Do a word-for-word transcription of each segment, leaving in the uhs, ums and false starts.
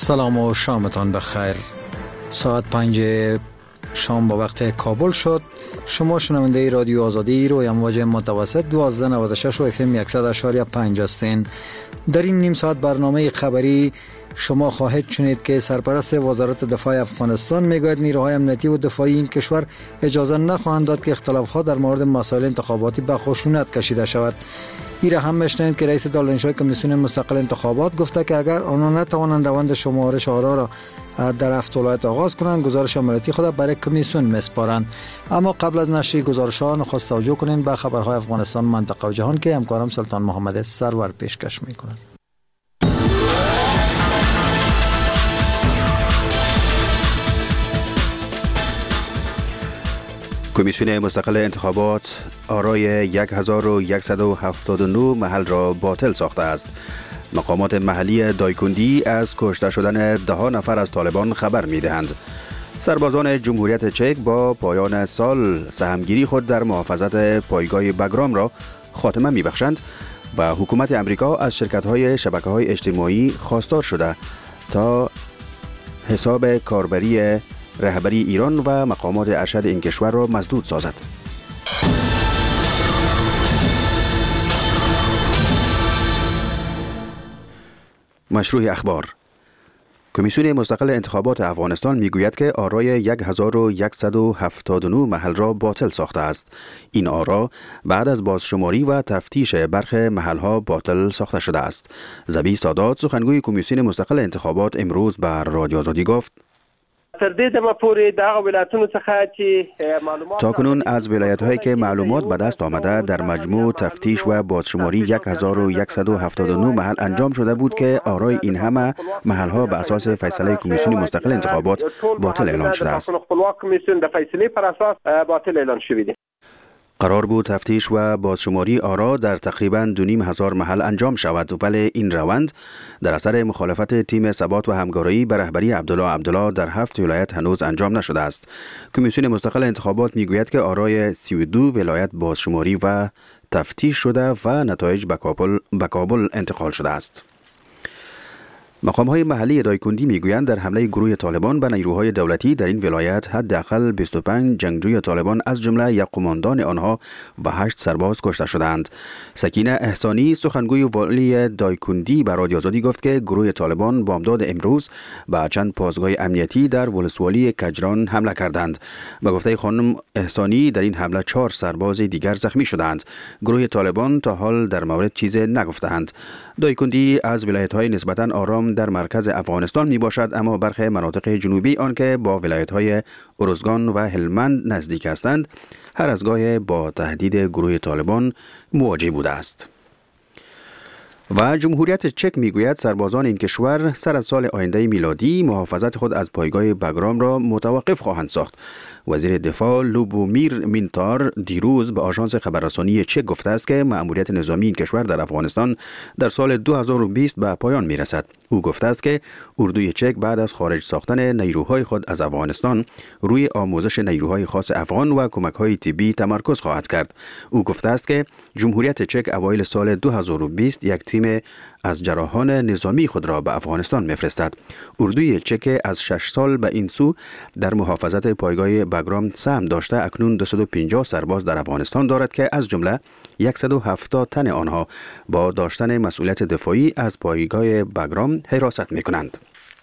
سلام و شامتان بخیر. ساعت پنج شام با وقت کابل شد. شما شنونده رادیو آزادی روی امواج متوسط دوازده نود و شش و اف ام صد و پنج هستین. در این نیم ساعت برنامه خبری شما خواهید شنید که سرپرست وزارت دفاع افغانستان میگوید نیروهای امنیتی و دفاعی این کشور اجازه نخواهند داد که اختلافات در مورد مسائل انتخاباتی به خشونت کشیده شود. ایره هم میشنید که رئیس دارالانشای کمیسیون مستقل انتخابات گفته که اگر آنها نتوانند روند شمارش آرا را در هفت ولایت آغاز کنند، گزارش عملیاتی خود برای کمیسیون میسپارند. اما قبل از نشر گزارش‌ها نخست توجه کنید به خبرهای افغانستان، منطقه و جهان که همکارم سلطان محمد سرور پیشکش می‌کند. کمیسیون مستقل انتخابات آرای هزار و صد و هفتاد و نه محل را باطل ساخته است. مقامات محلی دایکندی از کشته شدن ده نفر از طالبان خبر می دهند. سربازان جمهوریت چک با پایان سال سهمگیری خود در محافظت پایگاه بگرام را خاتمه می بخشند و حکومت امریکا از شرکت‌های شبکه‌های اجتماعی خواستار شده تا حساب کاربری رهبری ایران و مقامات ارشد این کشور را مسدود سازد. مشروع اخبار. کمیسیون مستقل انتخابات افغانستان میگوید که آرای هزار و صد و هفتاد و نه محل را باطل ساخته است. این آرا بعد از بازشماری و تفتیش برخی محلها باطل ساخته شده است. زبی سادات سخنگوی کمیسیون مستقل انتخابات امروز بر رادیو آزادی گفت: تا کنون از ولایت‌هایی که معلومات به دست آمده در مجموع تفتیش و بازشماری هزار و صد و هفتاد و نه محل انجام شده بود که آرای این همه محل‌ها به اساس فیصله کمیسیون مستقل انتخابات باطل اعلان شده است. قرار بود تفتیش و بازشماری آرا در تقریباً دو نیم هزار محل انجام شود، ولی این روند در اثر مخالفت تیم ثبات و همکاری به رهبری عبدالله عبدالله در هفت ولایت هنوز انجام نشده است. کمیسیون مستقل انتخابات میگوید که آرای سی و دو ولایت بازشماری و تفتیش شده و نتایج به کابل به کابل انتقال شده است. مقام‌های محلی دایکندی میگویند در حمله گروه طالبان به نیروهای دولتی در این ولایت حداقل بیست و پنج جنگجوی طالبان از جمله یک قماندان آنها و هشت سرباز کشته شدند. سکینه احسانی سخنگوی والی دایکندی به رادیو آزادی گفت که گروه طالبان بامداد امروز به چند پاسگاه امنیتی در ولسوالی کجران حمله کردند. به گفته خانم احسانی در این حمله چهار سرباز دیگر زخمی شدند. گروه طالبان تا حال در مورد چیزی نگفتند. دایکندی از ولایت‌های نسبتاً آرام در مرکز افغانستان می باشد، اما برخی مناطق جنوبی آن که با ولایت‌های ارزگان و هلمند نزدیک هستند هر از گاهی با تهدید گروه طالبان مواجه بوده است. و جمهوریت چک میگوید سربازان این کشور سر از سال آینده میلادی محافظت خود از پایگاه بگرام را متوقف خواهند ساخت. وزیر دفاع لوبومیر مینتار دیروز به آژانس خبررسانی چک گفته است که مأموریت نظامی این کشور در افغانستان در سال دو هزار و بیست به پایان میرسد. او گفته است که اردوی چک بعد از خارج ساختن نیروهای خود از افغانستان روی آموزش نیروهای خاص افغان و کمک‌های طبی تمرکز خواهد کرد. او گفته است که جمهوریت چک اوایل سال دو هزار و بیست یک تیم از جراحان نظامی خود را به افغانستان میفرستد. اردوی چک از شش سال به این سو در محافظت پایگاه بگرام سهم داشته اکنون دویست و پنجاه سرباز در افغانستان دارد که از جمله صد و هفتاد تن آنها با داشتن مسئولیت دفاعی از پایگاه بگرام حراست میکنند.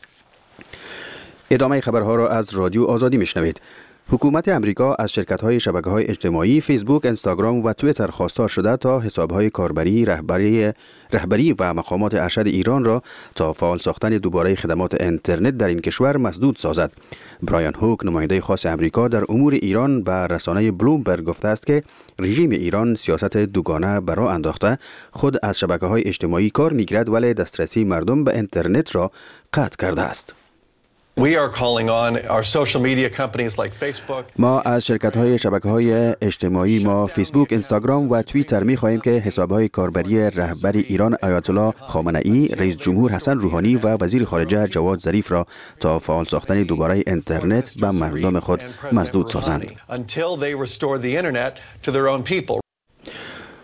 ادامه خبرها را از رادیو آزادی میشنوید. حکومت امریکا از شرکت‌های شبکه‌های اجتماعی فیسبوک، اینستاگرام و توییتر خواستار شده تا حساب‌های کاربری رهبری رهبری و مقامات ارشد ایران را تا فعال ساختن دوباره خدمات اینترنت در این کشور مسدود سازد. برایان هوک، نماینده خاص امریکا در امور ایران، به رسانه بلومبرگ گفته است که رژیم ایران سیاست دوگانه بر راه انداخته، خود از شبکه‌های اجتماعی کار می‌گیرد ولی دسترسی مردم به اینترنت را قطع کرده است. We are calling on our social media companies like Facebook. ما از شرکت‌های شبکه‌های اجتماعی ما فیسبوک، اینستاگرام و توییتر می‌خواهیم که حساب‌های کاربری رهبر ایران آیت الله خامنه‌ای، رئیس جمهور حسن روحانی و وزیر خارجه جواد ظریف را تا فعال ساختن دوباره اینترنت به مردم خود مسدود سازند.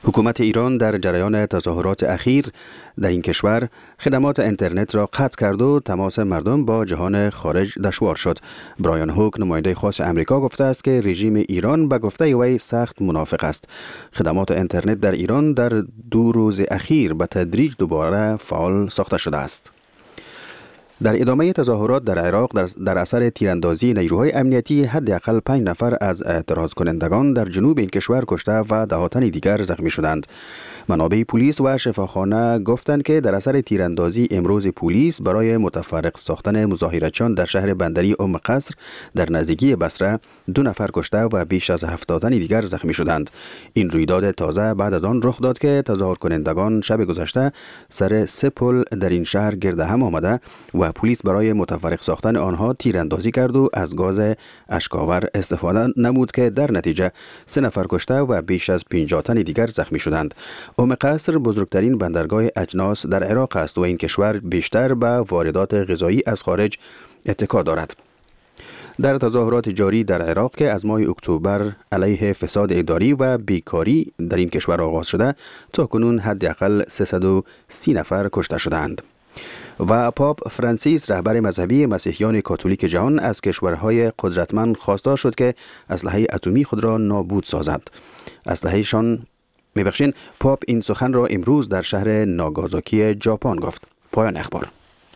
حکومت ایران در جریان تظاهرات اخیر در این کشور خدمات اینترنت را قطع کرد و تماس مردم با جهان خارج دشوار شد. برایان هوک نماینده خاص امریکا گفته است که رژیم ایران به گفته وی سخت منافق است. خدمات اینترنت در ایران در دو روز اخیر به تدریج دوباره فعال ساخته شده است. در ادامه تظاهرات در عراق در, در اثر تیراندازی نیروهای امنیتی حداقل پنج نفر از اعتراض کنندگان در جنوب این کشور کشته و ده تن دیگر زخمی شدند. منابع پلیس و شفاخانه گفتند که در اثر تیراندازی امروز پلیس برای متفرق ساختن مظاهرچیان در شهر بندری ام قصر در نزدیکی بصره دو نفر کشته و بیش از هفتاد تن دیگر زخمی شدند. این رویداد تازه بعد از آن رخ داد که تظاهر کنندگان شب گذشته سر سه پل در این شهر گرد هم آمده و پلیس برای متفرق ساختن آنها تیراندازی کرد و از گاز اشک‌آور استفاده نمود که در نتیجه سه نفر کشته و بیش از پنجاه تن دیگر زخمی شدند. ام قصر بزرگترین بندرگاه اجناس در عراق است و این کشور بیشتر به واردات غذایی از خارج اتکا دارد. در تظاهرات جاری در عراق که از ماه اکتبر علیه فساد اداری و بیکاری در این کشور آغاز شده، تا کنون حداقل سیصد و سی نفر کشته شدند. و پاپ فرانسیس رهبر مذهبی مسیحیان کاتولیک جهان از کشورهای قدرتمند خواستار شد که اسلحه اتمی خود را نابود سازد. اسلحه‌شان میبخشین پاپ این سخن را امروز در شهر ناگازاکی ژاپن گفت. پایان اخبار.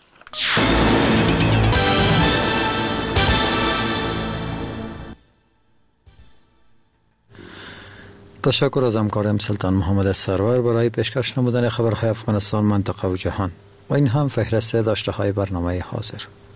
تشکر از همکارم سلطان محمد سرور برای پیشکش نمودن خبرهای افغانستان، منطقه و جهان. و این هم فهرست داشته های برنامه حاضر.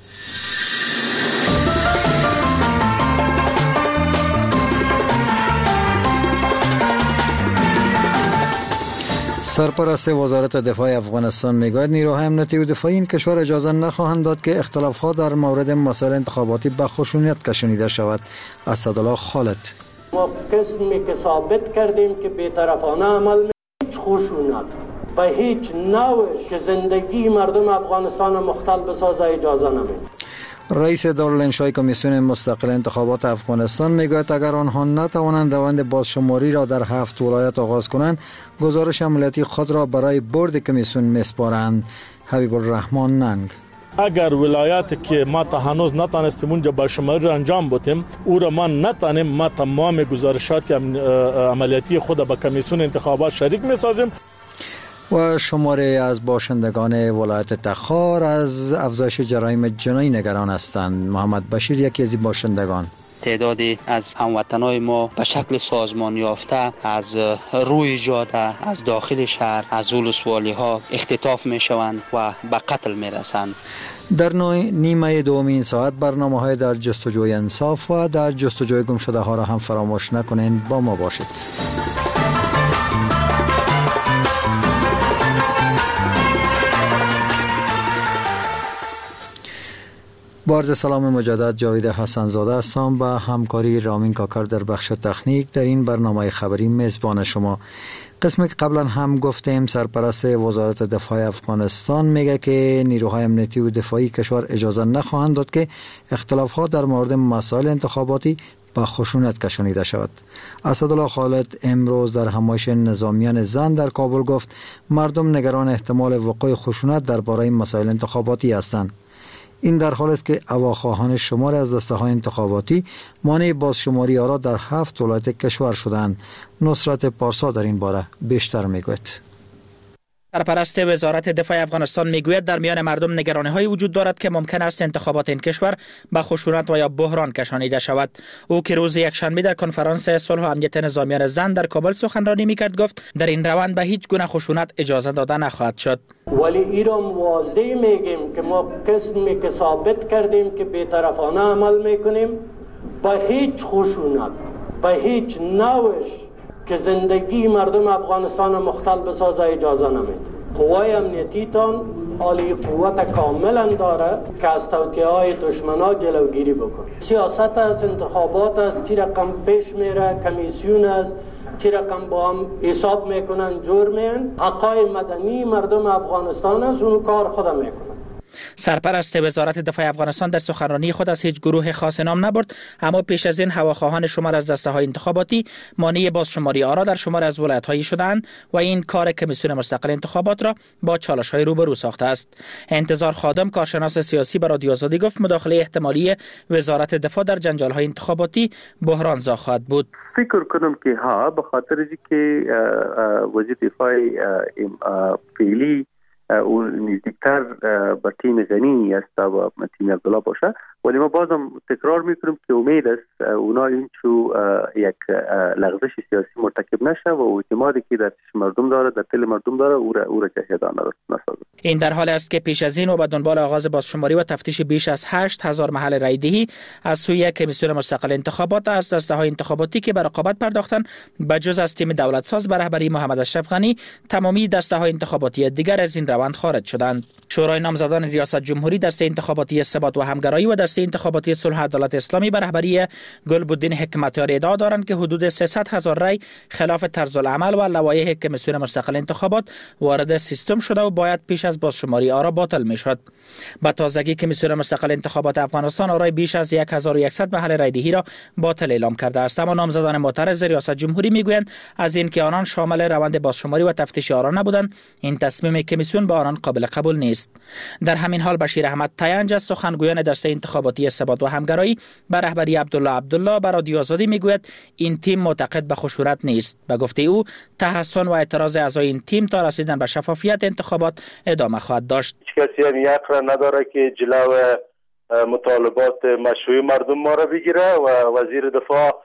سرپرست وزارت دفاع افغانستان میگوید نیروهای امنیتی و دفاعی این کشور اجازه نخواهند داد که اختلافات در مورد مسائل انتخاباتی به خشونت کشانیده شود. اسدالله خالد: ما قسمی که ثابت کردیم که بی‌طرفانه عمل می هیچ خشونت به هیچ نوعش که زندگی مردم افغانستان مختل بسازه اجازه نمیدیم. رئیس دارالانشای کمیسیون مستقل انتخابات افغانستان میگوید اگر آنها نتوانند روند بازشماری را در هفت ولایت آغاز کنند، گزارش عملیاتی خود را برای بورد کمیسیون میسپارند. حبیب الرحمن ننگ: اگر ولایتی که ما تا هنوز نتانستیم اونجا بازشماری را انجام بدیم، او را ما نتانیم، ما تمام گزارشات عملیاتی خود به کمیسیون انتخابات شریک میسازیم. و شماره از باشندگان ولایت تخار از افزایش جرایم جنایی نگران هستند. محمد بشیر یکی از باشندگان: تعدادی از هموطنای ما به شکل سازمان یافته از روی جاده، از داخل شهر، از ولسوالی ها اختطاف می شوند و به قتل می رسند. در نیمه دوم این ساعت برنامه های در جستجوی انصاف و در جستجوی گم شده ها را هم فراموش نکنید. با ما باشید. با عرض سلام مجدد، جاوید حسن زاده هستم با همکاری رامین کاکر در بخش تکنیک در این برنامه خبری میزبان شما. قسمی که قبلا هم گفتیم، سرپرست وزارت دفاع افغانستان میگه که نیروهای امنیتی و دفاعی کشور اجازه نخواهند داد که اختلافات در مورد مسائل انتخاباتی با خشونت کشانیده شود. اسدالله خالد امروز در همایش نظامیان زن در کابل گفت مردم نگران احتمال وقوع خشونت درباره مسائل انتخاباتی هستند. این در حالی است که هواخواهان شمار از دسته‌های انتخاباتی مانع بازشماری آرا در هفت ولایت کشور شدند. نصرت پارسا در این باره بیشتر میگوید. سرپرست وزارت دفاع افغانستان میگوید در میان مردم نگرانی‌های وجود دارد که ممکن است انتخابات این کشور به خشونت و یا بحران کشانیده شود. او که روز یکشنبه در کنفرانس صلح و امنیت نظامیان زن در کابل سخنرانی میکرد گفت در این روند به هیچ گونه خشونت اجازه داده نخواهد شد. ولی ایران واضح میگیم که ما قسمی که ثابت کردیم که بی‌طرفانه عمل میکنیم، به هیچ خشونت به هیچ نوعش که زندگی مردم افغانستان مختل بسازه اجازه نمیده. قوای امنیتی تان عالی قوت کاملا داره که از توطئه های دشمنا جلوگیری بکنه. سیاست از انتخابات است، چی رقم پیش میره، کمیسیون است، چی رقم با هم حساب میکنن، جور میان. حقای مدنی مردم افغانستان است، اون کار خود میکنن. سرپرست وزارت دفاع افغانستان در سخنرانی خود از هیچ گروه خاص نام نبرد، اما پیش از این هواخواهان شمار از دسته‌های انتخاباتی مانع بازشماری آرا در شمار از ولایت‌های شدند و این کار کمیسیون مستقل انتخابات را با چالش‌های روبرو ساخته است. انتظار خادم، کارشناس سیاسی، به رادیو آزادی گفت مداخله احتمالی وزارت دفاع در جنجال‌های انتخاباتی بحران‌زا خواهد بود. فکر کنم که ها، به خاطر اینکه وزیر دفاع فعلی او نزدیکتر به تیم غنی است و تیم عبدالله باشه، ولی ما بازم تکرار میکنیم که امید است اونا این چو یک لغزش سیاسی مرتکب نشه و اعتمادی که در مردم داره، در دل مردم داره، او را او را جهیدان نسازه. این در حالی است که پیش از این و به دنبال آغاز بازشماری و تفتیش بیش از هشت هزار محل رای دهی از سوی کمیسیون مستقل انتخابات از دسته‌های انتخاباتی که به رقابت پرداختند، به جز از تیم دولت ساز به رهبری محمد اشرف غنی، تمامی دسته‌های انتخاباتی دیگر از این روند خارج شدند. شورای نامزدان ریاست جمهوری، دسته انتخاباتی ثبات و همگرایی و دسته انتخاباتی صلح و عدالت اسلامی به رهبری گلبدین حکمتیار ادعا دارند که حدود سیصد هزار رای خلاف طرز العمل و لوایح کمیسیون مستقل انتخابات وارد سیستم شده و باید پیش از بازشماری آرا باطل میشد. به تازگی کمیسیون مستقل انتخابات افغانستان آرای بیش از هزار و صد محل رای دهی را باطل اعلام کرده است، اما نامزدان معترض ریاست جمهوری میگویند از اینکه آنان شامل روند بازشماری و تفتیش آرا نبودند، این تصمیم کمیسیون به آنان قابل قبول نیست. در همین حال بشیر احمد تینج از سخنگویان دسته انتخاباتی ثبات و همگرایی به رهبری عبدالله عبدالله به رادیو آزادی میگوید این تیم معتقد به خشونت نیست. به گفته او تحسن و اعتراض اعضای این تیم تا رسیدن به شفافیت انتخابات ادامه خواهد داشت. هیچ کسی هم یک را نداره که جلو مطالبات مشروع مردم ما را بگیره و وزیر دفاع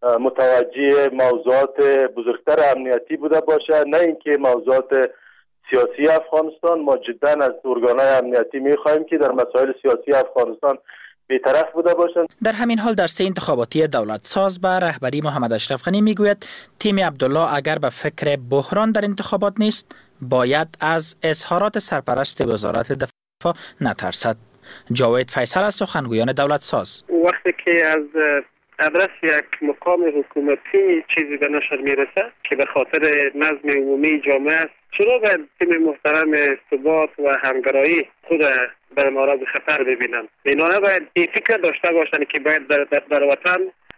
متوجه موضوعات بزرگتر امنیتی بوده باشه، نه اینکه موضوعات سیاسی افغانستان. ما جدا از ارگان‌های امنیتی می‌خواهیم که در مسائل سیاسی افغانستان بی‌طرف بوده باشند. در همین حال دسته انتخاباتی دولت ساز به رهبری محمد اشرف غنی میگوید تیم عبدالله اگر به فکر بحران در انتخابات نیست، باید از اظهارات سرپرست وزارت دفاع نترسد. جاوید فیصل از سخنگویان دولت ساز: وقتی که از ادرس یک مقام حکومتی چیزی به نشر میرسه که به خاطر نظم عمومی جامعه است، چرا باید تیم محترم ثبات و همگرایی خود در معرض خطر ببینن؟ اینا نباید این فکر داشته باشن که باید در, در, در وطن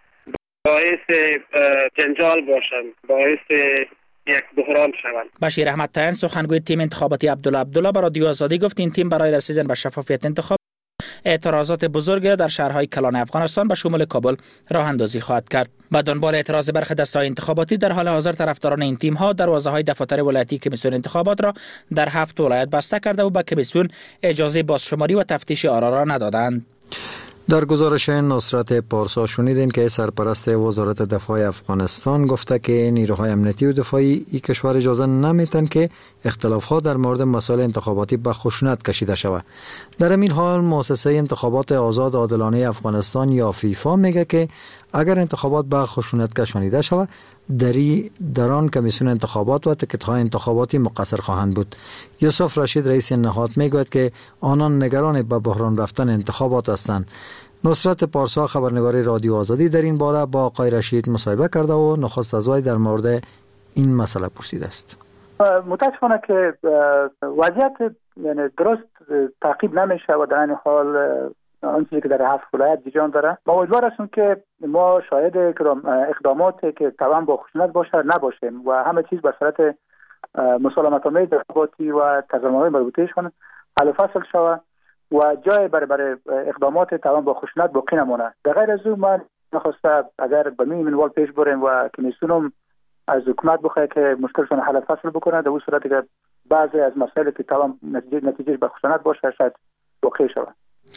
باعث جنجال باشن، باعث یک بحران شوند. بشیر احمد تین، سخنگوی تیم انتخاباتی عبدالله عبدالله، به رادیو آزادی گفت این تیم برای رسیدن به شفافیت انتخاب اعتراضات بزرگ در شهرهای کلان افغانستان به شمول کابل راه اندازی خواهد کرد. با دنبال اعتراض برخی دسته‌های انتخاباتی، در حال حاضر طرفداران این تیم ها دروازه‌های دفاتر ولایتی کمیسیون انتخابات را در هفت ولایت بسته کرده و به کمیسیون اجازه بازشماری و تفتیش آرا را ندادند. در گزارش نصرت پارسا شنیدین که سرپرست وزارت دفاع افغانستان گفته که نیروهای امنیتی و دفاعی این کشور اجازه نمیتن که اختلافات در مورد مسائل انتخاباتی به خشونت کشیده شود. در این حال مؤسسه انتخابات آزاد عادلانه افغانستان یا فیفا میگه که اگر انتخابات به خشونت کشانیده شود، دری در آن کمیسیون انتخابات و تکت‌های انتخاباتی مقصر خواهند بود. یوسف رشید رئیس نهاد میگوید که آنان نگران به بحران رفتن انتخابات هستند. نصرت پارسا خبرنگار رادیو آزادی در این باره با آقای رشید مصاحبه کرده و نخست از وی در مورد این مسئله پرسیده است. متاسفانه که وضعیت یعنی درست تعقیب نمیشه و در این حال آنچه که در هفت ولایت جریان داره. ما امیدوار هستیم که ما شاهد اقداماتی که طبعا با خشونت باشه نباشیم و همه چیز به صورت مسالمت‌آمیز انتخاباتی و تظاهرات مربوطه‌شون حل فصل شود و جای برای برای اقدامات طبعا با خشونت باقی نمونه. در غیر از اون من نخواسته اگر به این منوال پیش بریم و کمیسیون از حکومت بخواه که مشکلشون حل فصل بکنه، در اون صورتی که بعضی از مسائلی که طبعا نتیجه نتیجه به خشونت باشه شاید واقع شود.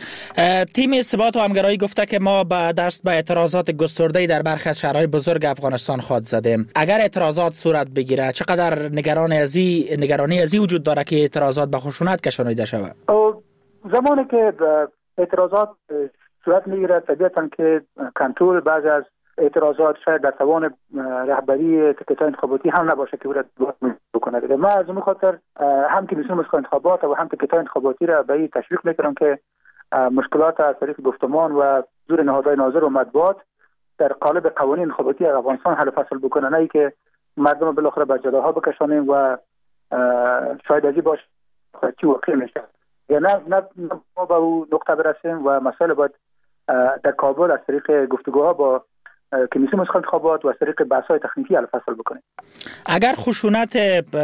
تیم ثبات و همگرایی گفته که ما با دست به اعتراضات گسترده‌ای در برخی از شهرهای بزرگ افغانستان خود زدیم. اگر اعتراضات صورت بگیره چقدر نگران ازی نگرانی ازی وجود داره که اعتراضات به خشونت کشانیده شود؟ زمانی که اعتراضات صورت میگیره طبیعتاً که کنترل بعضی از اعتراضات شاید در توان رهبری تکت‌های انتخاباتی هم نباشه که باید بکنه. ما از اون خاطر هم که کمیسیون انتخابات و هم تکت‌های انتخاباتی را به این تشویق میکنم که مشکلات از طریق گفتمان و زور نهادهای ناظر و مطبوعات در قالب قوانین انتخاباتی افغانستان حل فصل بکنه، نه اینکه مردم بالاخره به جداها بکشانیم و شاید ازی باشه چی واقع میشه. یا نه نه ما به اون نقطه برسیم و مسائل باید در کابل از طریق گفتگوها با کمیسیون مسخ انتخابات و از طریق بحث‌های تکنیکی حل فصل بکنیم. اگر خشونت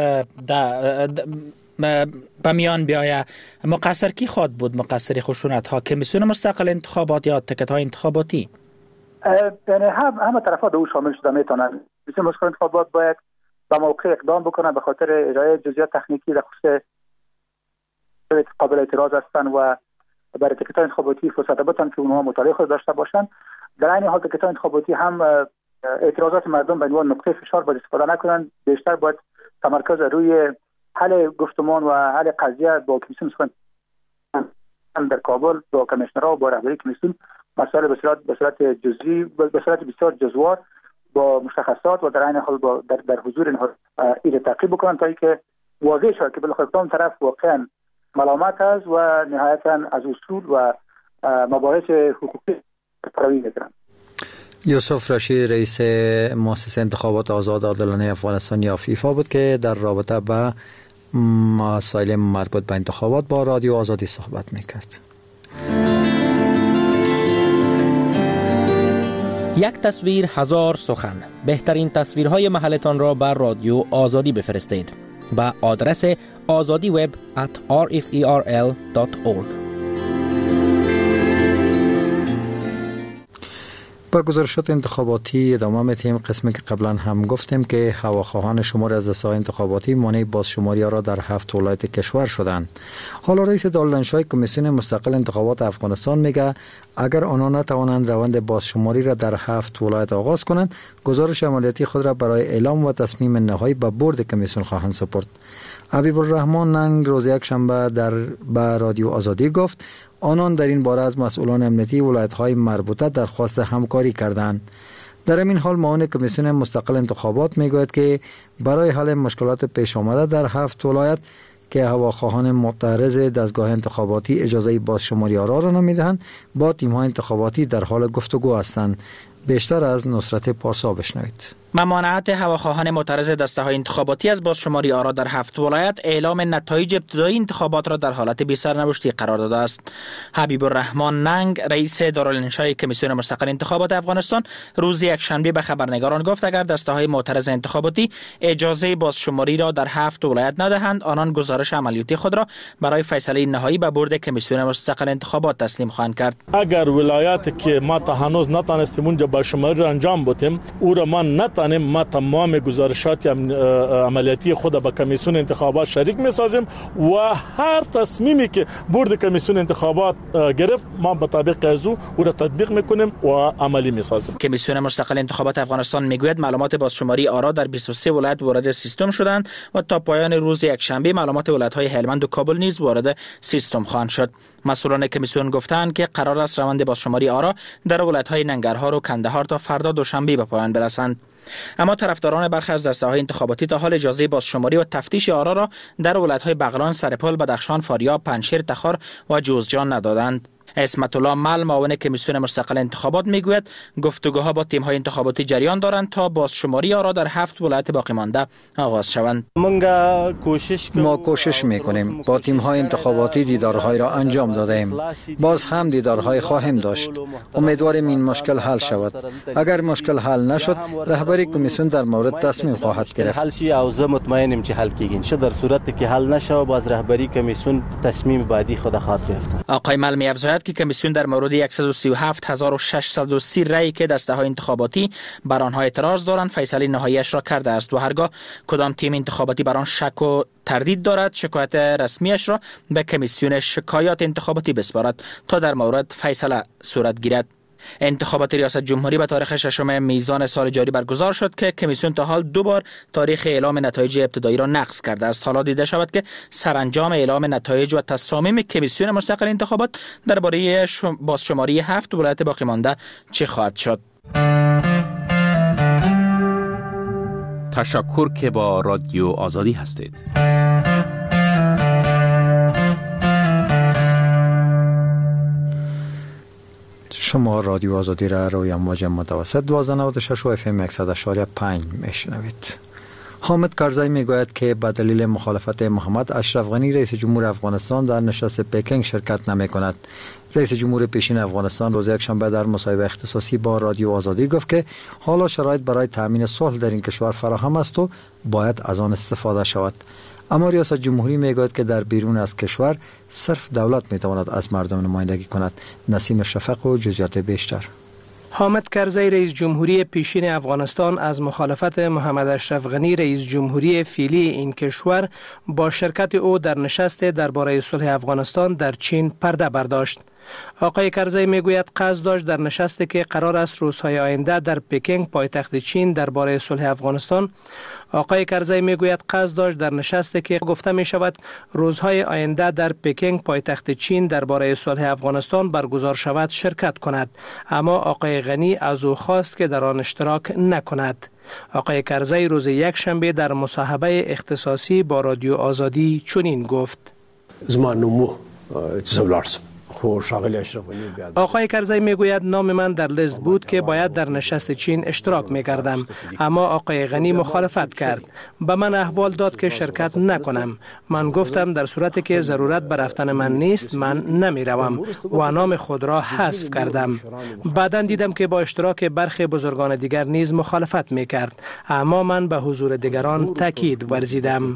به میان بیایه، مقصر کی خواد بود؟ مقصر خشونت ها کمیسیون مستقل انتخابات یا تکت های انتخاباتی؟ یعنی هم همه طرفا به او شامل شده میتونن. کمیسیون مستقل انتخابات باید به موقع اقدام بکنن به خاطر ارائه جزئیات تکنیکی در خصوص قابل اعتراض هستن و برای تکت های انتخاباتی فرصت بدن که اونها مطالعه خود داشته باشن. در این حال تکت های انتخاباتی هم اعتراضات مردم به عنوان نقطه فشار باید استفاده نکنن، بیشتر باید تمرکز روی حل گفتمان و حل قضیه با کمیسیون مسخ در کابل با کمیشنرها و با رهبری کمیسیون مسائل به صورت به صورت جزئی به صورت بسیار جزوار با مشخصات و در این حال با در, در حضور اینها این تعقیب بکنن تا اینکه واضح شود که بالاخره کدام طرف واقعا ملامت است و نهایتا از اصول و مباحث حقوقی پیروی میکنن. یوسف رشید رئیس مؤسسه انتخابات آزاد عادلانه افغانستان یا فیفا بود که در رابطه با مسائل مربوط به انتخابات با رادیو آزادی صحبت میکرد. یک تصویر هزار سخن. بهترین تصویرهای محلتان را بر رادیو آزادی بفرستید با آدرس آزادی وب ات آر اف ای آر ال دات اورگ. با گزارشات انتخاباتی ادامه می‌دهیم. قسمی که قبلا هم گفتیم که هواخواهان شماری از دسته‌های انتخاباتی مانع بازشماری را در هفت ولایت کشور شدند. حالا رئیس دادلنشای کمیسیون مستقل انتخابات افغانستان میگه اگر آنها نتوانند روند بازشماری را در هفت ولایت آغاز کنند، گزارش عملیاتی خود را برای اعلام و تصمیم نهایی به بورد کمیسیون خواهند سپرد. حبیب الرحمن ننگ روز یک شنبه در با رادیو آزادی گفت آنان در این باره از مسئولان امنیتی ولایت‌های مربوطه درخواست همکاری کردند. در این حال معاون کمیسیون مستقل انتخابات میگوید که برای حل مشکلات پیش آمده در هفت ولایت که هواخواهان معترض دستگاه انتخاباتی اجازه بازشماری آرا را نمیدهند، با تیم‌های انتخاباتی در حال گفتگو هستند. بیشتر از نصرت پارسا بشنوید. ممانعت هواخواهان معترض دسته‌های انتخاباتی از بازشماری آرا در هفت ولایت اعلام نتایج ابتدایی انتخابات را در حالت بی سرنوشتی قرار داده است. حبیب الرحمن ننگ رئیس دارالانشای کمیسیون مستقل انتخابات افغانستان روز یکشنبه به خبرنگاران گفت اگر دسته‌های معترض انتخاباتی اجازه بازشماری را در هفت ولایت ندهند، آنان گزارش عملیاتی خود را برای فیصله نهایی به بورد کمیسیون مستقل انتخابات تسلیم خواهند کرد. اگر ولایتی که ما تا هنوز نتانستیم اونجا بازشماری را انجام بدیم، او را ما نت ما تمام گزارشات عملیاتی خود با کمیسیون انتخابات شریک می‌سازیم و هر تصمیمی که بورد کمیسیون انتخابات گرفت ما به طبق از او او را تطبیق می‌کنیم و عملی می‌سازیم. کمیسیون مستقل انتخابات افغانستان میگوید معلومات بازشماری آرا در بیست و سه ولایت وارد سیستم شدند و تا پایان روز یکشنبه معلومات ولایت‌های هلمند و کابل نیز وارد سیستم خواهند شد. مسئولان کمیسیون گفتند که قرار است روند بازشماری آرا در ولایت‌های ننگرهار و کندهار تا فردا دوشنبه به پایان برسند. اما طرفداران برخی از دسته‌های انتخاباتی تا حال اجازه بازشماری و تفتیش آرا را در ولایت‌های بغلان، سرپل، بدخشان، فاریاب، پنجشیر، تخار و جوزجان ندادند. اسمت الله مل معاون کمیسیون مستقل انتخابات میگوید گفتگوها با تیم‌های انتخاباتی جریان دارند تا بازشماری آرا در هفت ولایت باقی مانده آغاز شوند. ما کوشش میکنیم با تیم‌های انتخاباتی دیدارهای را انجام دادیم. باز هم دیدارهای خواهیم داشت. امیدواریم این مشکل حل شود. اگر مشکل حل نشد، رهبری کمیسیون در مورد تصمیم خواهد گرفت. حل شي او زه مطمئنم چې حل کیږي. در صورتی که حل نشه باز رهبری کمیسیون تصمیم بعدی خود خواهد گرفت. آقای مل می‌افزاید که کمیسیون در مورد صد و سی و هفت هزار و ششصد و سی رأی که دسته‌های انتخاباتی بر آنها اعتراض دارند فیصله نهاییش را کرده است و هرگاه کدام تیم انتخاباتی بر آن شک و تردید دارد شکایت رسمیش را به کمیسیون شکایات انتخاباتی بسپارد تا در مورد فیصله صورت گیرد. انتخابات ریاست جمهوری به تاریخ ششم میزان سال جاری برگزار شد که کمیسیون تا حال دو بار تاریخ اعلام نتایج ابتدایی را نقض کرده است. حالا دیده شود که سرانجام اعلام نتایج و تصامیم کمیسیون مستقل انتخابات درباره بازشماری هفت ولایت باقی مانده چه خواهد شد. تشکر که با رادیو آزادی هستید. شما رادیو آزادی را روی امواج متوسط دوازده نود و شش و اف ام صد و شش و پنج میشنوید. حامد کرزی میگوید که به دلیل مخالفت محمد اشرف غنی رئیس جمهور افغانستان در نشست پکینگ شرکت نمی کند. رئیس جمهور پیشین افغانستان روز یکشنبه در مصاحبه اختصاصی با رادیو آزادی گفت که حالا شرایط برای تامین صلح در این کشور فراهم است و باید از آن استفاده شود. اما ریاست جمهوری میگوید که در بیرون از کشور صرف دولت میتواند از مردم نمایندگی کند. نسیم شفق و جزئیات بیشتر. حامد کرزی رئیس جمهوری پیشین افغانستان از مخالفت محمد اشرف غنی رئیس جمهوری فعلی این کشور با شرکت او در نشست درباره صلح افغانستان در چین پرده برداشت. آقای کرزی میگوید قصد داشت در نشستی که قرار است روزهای آینده در پکینگ پایتخت چین درباره صلح افغانستان آقای کرزی میگوید قصد داشت در نشستی که گفته می شود روزهای آینده در پکینگ پایتخت چین درباره صلح افغانستان برگزار شود شرکت کند، اما آقای غنی از او خواست که در آن اشتراک نکند. آقای کرزی روز یک شنبه در مصاحبه اختصاصی با رادیو آزادی چنین گفت: زمان نمو چه آقای کرزی میگوید نام من در لیست بود که باید در نشست چین اشتراک میکردم، اما آقای غنی مخالفت کرد. به من احوال داد که شرکت نکنم. من گفتم در صورتی که ضرورت به رفتن من نیست من نمیروم و نام خود را حذف کردم. بعداً دیدم که با اشتراک برخی بزرگان دیگر نیز مخالفت میکرد، اما من به حضور دیگران تاکید ورزیدم.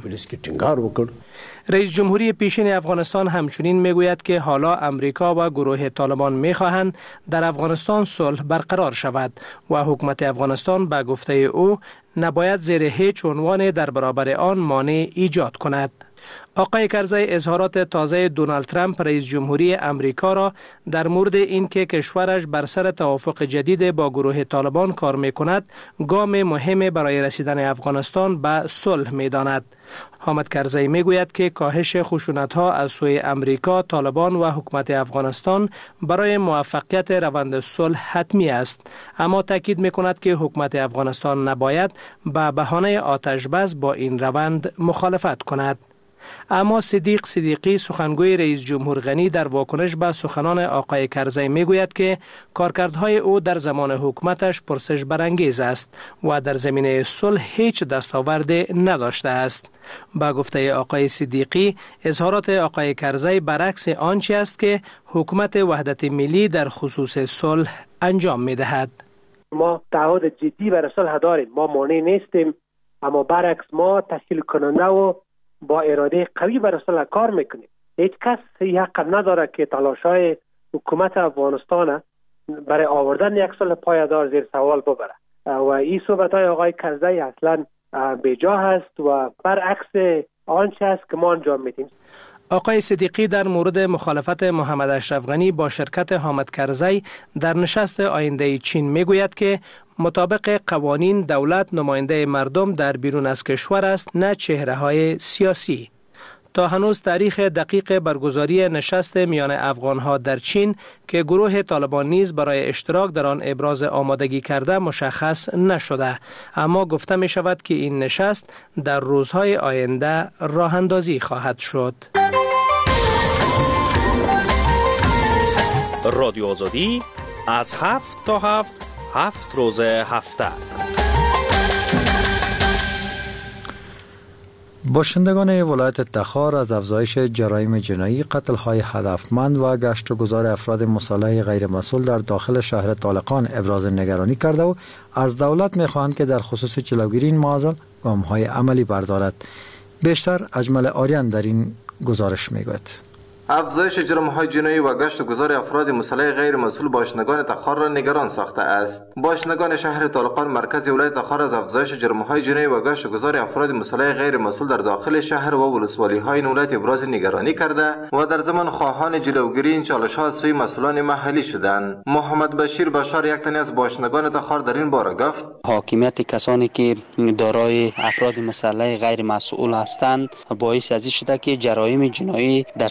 رئیس جمهوری پیشین افغانستان همچنین میگوید که حالا امریکا و گروه طالبان میخواهند در افغانستان صلح برقرار شود و حکومت افغانستان به گفته او نباید زیر هیچ عنوان در برابر آن مانع ایجاد کند. آقای کرزی اظهارات تازه دونالد ترامپ رئیس جمهوری امریکا را در مورد اینکه کشورش بر سر توافق جدید با گروه طالبان کار میکند گام مهم برای رسیدن افغانستان به صلح میداند. حامد کرزی میگوید که کاهش خشونت‌ها از سوی امریکا، طالبان و حکومت افغانستان برای موفقیت روند صلح حتمی است، اما تاکید میکند که حکومت افغانستان نباید به بهانه آتش بس با این روند مخالفت کند. اما صدیق صدیقی سخنگوی رئیس جمهور غنی در واکنش به سخنان آقای کرزی میگوید که کارکردهای او در زمان حکومتش پرسش برانگیز است و در زمینه صلح هیچ دستاورد نداشته است. با گفته آقای صدیقی اظهارات آقای کرزی برعکس آنچه است که حکومت وحدت ملی در خصوص صلح انجام میدهد. ما تعهد جدی برای صلح داریم، ما مانع نیستیم، اما برعکس ما تسهیل کننده و با اراده قوی برای صلح کار میکنیم. هیچ کس این حق نداره که تلاش‌های حکومت افغانستان برای آوردن یک صلح پایدار زیر سوال ببره و این صحبت‌های آقای کرزی اصلا بیجا هست و برعکس آنچه است که ما انجام میدیم. آقای صدیقی در مورد مخالفت محمد اشرف غنی با شرکت حامد کرزی در نشست آینده چین میگوید که مطابق قوانین دولت نماینده مردم در بیرون از کشور است، نه چهره‌های سیاسی. تا هنوز تاریخ دقیق برگزاری نشست میان افغانها در چین که گروه طالبان نیز برای اشتراک در آن ابراز آمادگی کرده مشخص نشده، اما گفته می شود که این نشست در روزهای آینده راه اندازی خواهد شد. رادیو آزادی از هفت تا هفت هفت روز هفته. باشندگان ولایت تخار از افزایش جرایم جنایی، قتل‌های هدفمند و گشت و گذار افراد مسلح غیر مسئول در داخل شهر طالقان ابراز نگرانی کرده و از دولت می‌خواهند که در خصوص جلوگیری این معضل گام‌های عملی بردارد. بیشتر اجمل آریان در این گزارش می‌گوید. افزایش جرم‌های جنایی و گشت و گذار افراد مسلح غیر مسئول باشندگان تخار را نگران ساخته است. باشندگان شهر طالقان مرکز ولایت تخار از افزایش جرم‌های جنایی و گشت و گذار افراد مسلح غیر مسئول در داخل شهر و ولسوالی‌های این ولایت ابراز نگرانی کرده و در ضمن خواهان جلوگیری این چالش‌ها از سوی مسئولان محلی شدند. محمد بشیر بشار یک تن از باشندگان تخار در این باره گفت: حاکمیت کسانی که دارای افراد مسلح غیر مسئول هستند باعث از این شده که جرایم جنایی در سطح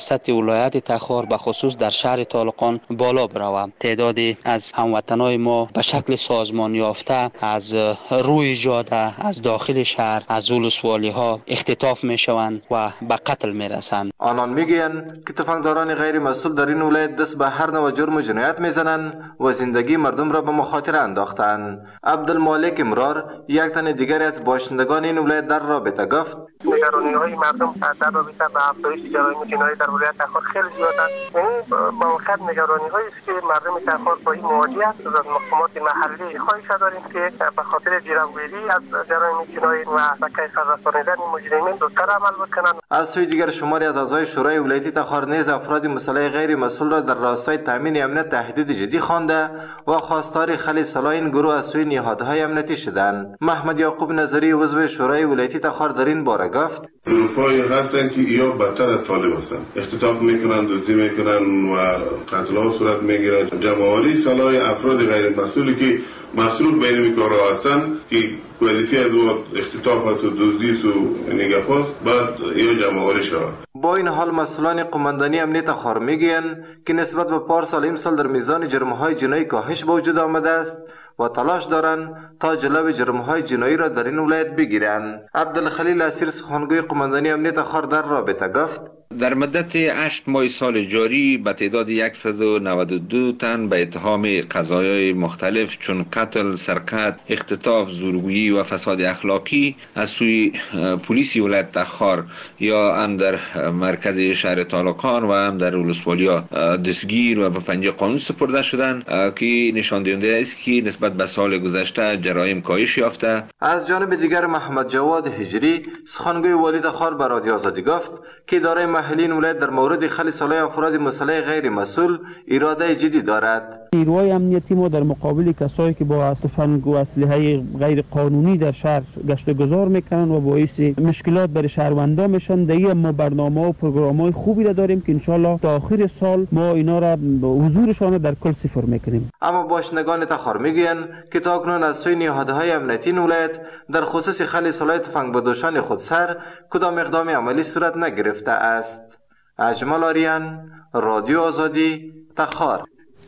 ولایت تخار به خصوص در شهر طالقان بالا بروه. تعدادی از هموطنان ما به شکل سازمان یافته از روی جاده، از داخل شهر، از ولسوالی ها اختطاف می شوند و به قتل می رسند. آنان میگویند که تفنگداران غیر مسئول در این ولایت دست به هر نوع جرم و جنایت میزنند و زندگی مردم را به مخاطره انداختند. عبدالمالک امرار یک تن دیگر از باشندگان این ولایت در رابطه گفت: نگرانی های مردم در رابطه به افزایش جرایم جنایی در ولایت تخار خیلی زیاد است. یعنی با وقت نگرانی هایی است که مردم تخار با این مواجه است. از مقامات محلی خواهش داریم که به خاطر جلوگیری از جرایم جنایی و به کیفر رسانیدن مجرمین زودتر عمل بکنند. از سوی دیگر شماری از اعضای شورای ولایتی تخار نیز افراد مسلح غیر مسئول را در راستای تامین امنیت تهدید جدی خوانده و خواستار خلی سلاح این گروه از سوی نهادهای امنیتی شدند. محمد یعقوب نظری عضو شورای ولایتی تخار در این باره گفت: گروه‌هایی هستند که یا بدتر از طالب هستند، اختطاف میکنند، دزدی میکنند و قتل ها صورت میگیرد. جمع‌آوری سلاح افراد غیر مسئولی که مسئول به این کارها هستند که کوالیتی از اختطاف است و دزدی است و نگهبان بعد یا جمع‌آوری شود. با این حال مسئولان قماندانی امنیت تخار میگویند که نسبت به پارسال امسال در میزان جرم‌های جنایی کاهش به وجود آمده است و تلاش دارند تا جلوی جرم‌های جنایی را در این ولایت بگیرند. عبدالخلیل اسیر سخنگوی قماندانی امنیت تخار در رابطه گفت: در مدت هشت ماه سال جاری به تعداد صد و نود و دو تن به اتهام قضایای مختلف چون قتل، سرقت، اختطاف، زورگویی و فساد اخلاقی از سوی پلیس ولایت تخار یا هم در مرکز شهر طالقان و هم در ولسوالی دستگیر و به پنجه قانون سپرده شدند که نشان دهنده است که نسبت به سال گذشته جرایم کاهش یافته. از جانب دیگر محمد جواد هجری سخنگوی والی تخار به رادیو آزادی گفت که اداره محلی ولایت در مورد خلی سلاح افراد مسلح غیر مسئول اراده جدی دارد. نیروهای امنیتی ما در مقابل کسایی که با تفنگ و اسلحه غیر قانونی در شهر گشت و گذار میکنن و باعث مشکلات برای شهروندان میشن، دیگه ما برنامه و پروگرام‌های خوبی را داریم که انشالله تا آخر سال ما اینا را حضورشان در کل صفر میکنیم. اما باشندگان تخار میگویند که تاکنون از سوی نهادهای امنیتی ولایت در خصوص خلی سلاح تفنگ بدوشان خودسر کدام اقدام عملی صورت نگرفته است. اجمل آریان، رادیو آزادی، تخار.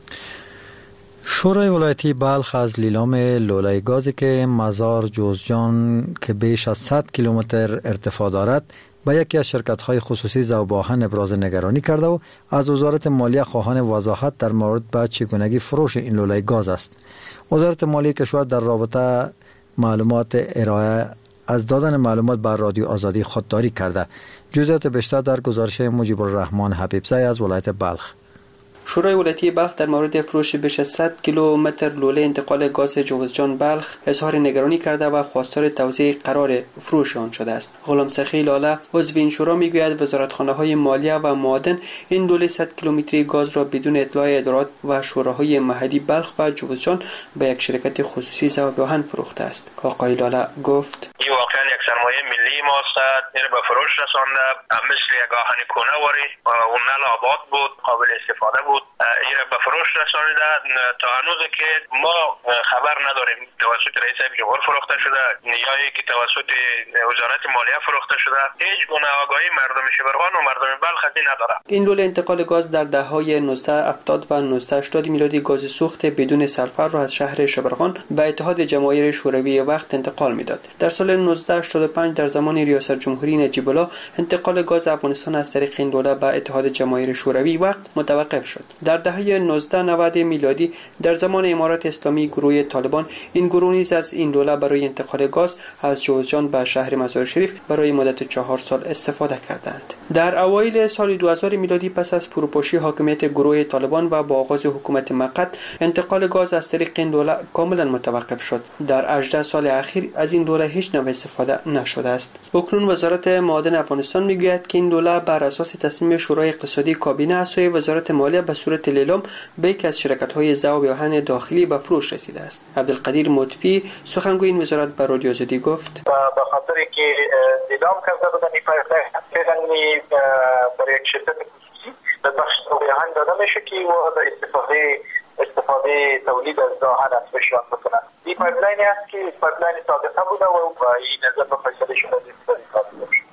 شورای ولایتی بلخ از لیلام لوله گازی که مزار جوزجان که بیش از صد کیلومتر ارتفاع دارد به یکی از شرکت‌های خصوصی ذوباهن ابراز نگرانی کرده و از وزارت مالیه خواهان وضاحت در مورد به چگونگی فروش این لوله گاز است. وزارت مالیه کشور در رابطه معلومات ارائه از دادن معلومات بر رادیو آزادی خودداری کرده. جزئیات بیشتر در گزارش مجیب الرحمن حبیبزی از ولایت بلخ. شورای ولایتی بلخ در مورد فروش بیش از صد کیلومتر لوله انتقال گاز جوزجان بلخ اظهار نگرانی کرده و خواستار توزیع قرار فروش آن شده است. غلام سخی لاله عضو این شورا میگوید وزارتخانه‌های مالیه و معادن این لوله صد کیلومتری گاز را بدون اطلاع ادارات و شوراهای محلی بلخ و جوزجان به یک شرکت خصوصی ذوباهن فروخته است. آقای لاله گفت: این واقعا یک سرمایه ملی ماست، این به فروش رسانده، مثل یک آهن کونه وری اون نل آباد بود، قابل استفاده بود، این به فروش رسانیده. تا هنوز که ما خبر نداریم توسط رئیس جمهور فروخته شده یا که توسط وزارت مالیه فروخته شده. هیچ گونه آگاهی مردم شبرغان و مردم بلخ از این نداره. این لوله انتقال گاز در دهه‌های نوزده هفتاد و نوزده هشتاد میلادی گاز سوخت بدون سلفر را از شهر شبرغان به اتحاد جماهیر شوروی وقت انتقال میداد. در سال نوزده هشتاد و پنج در زمان ریاست جمهوری نجیب الله انتقال گاز افغانستان از طریق این لوله به اتحاد جماهیر شوروی وقت متوقف شد. در دهه نوزده نود میلادی در زمان امارت اسلامی گروه طالبان این گروه نیز از این لوله برای انتقال گاز از جوزجان به شهر مزار شریف برای مدت چهار سال استفاده کردند. در اوایل سال دو هزار میلادی پس از فروپاشی حاکمیت گروه طالبان و با آغاز حکومت مقت انتقال گاز از طریق این لوله کاملا متوقف شد. در هجده سال اخیر از این لوله هیچ نوع استفاده نشده است. اکنون وزارت معادن افغانستان میگوید که این لوله بر اساس تصمیم شورای اقتصادی کابینه از سوی وزارت مالیه به صورت لیلام به یکی از شرکت‌های ذوباهن داخلی به فروش رسیده است. عبدالقدیر مطفی سخنگوی این وزارت به رادیو آزادی گفت: به خاطر که لیلام کرده بودن این پایپلاین برای یک شرکت خصوصی به بخش ذوباهن داده میشه که و استفاده استفاده تولید از ذوباهن از فشار بکنن. این پایپلاینی است که پایپلاین سابقه بوده و این نظر به فیصله شده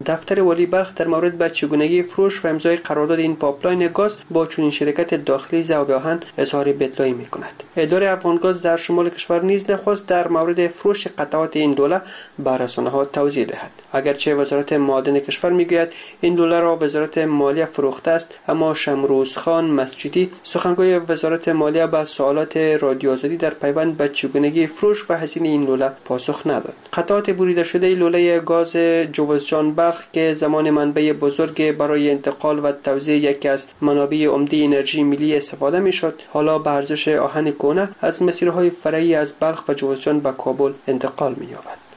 دفتر والی بلخ در مورد به چگونگی فروش و امضای قرارداد این پایپلاین گاز با چنین شرکت داخلی ذوب آهن اظهار بدلایی می‌کند. اداره افغانگاز در شمال کشور نیز نخواست در مورد فروش قطعات این دوله به رسانه‌ها توضیح دهد. اگرچه وزارت معادن کشور میگوید این دوله را وزارت مالیه فروخته است، اما شمروز خان مسجدی سخنگوی وزارت مالیه به سوالات رادیو آزادی در پیوند به چگونگی فروش و هزینه این لوله پاسخ نداد. قطعات بریده شده لوله گاز جوزجان بلخ که زمان منبع بزرگ برای انتقال و توزیع یکی از منابع عمده انرژی ملی استفاده میشد، حالا به ارزش آهن کهنه از مسیرهای فرعی از بلخ و جوزجان به کابل انتقال می‌یابد.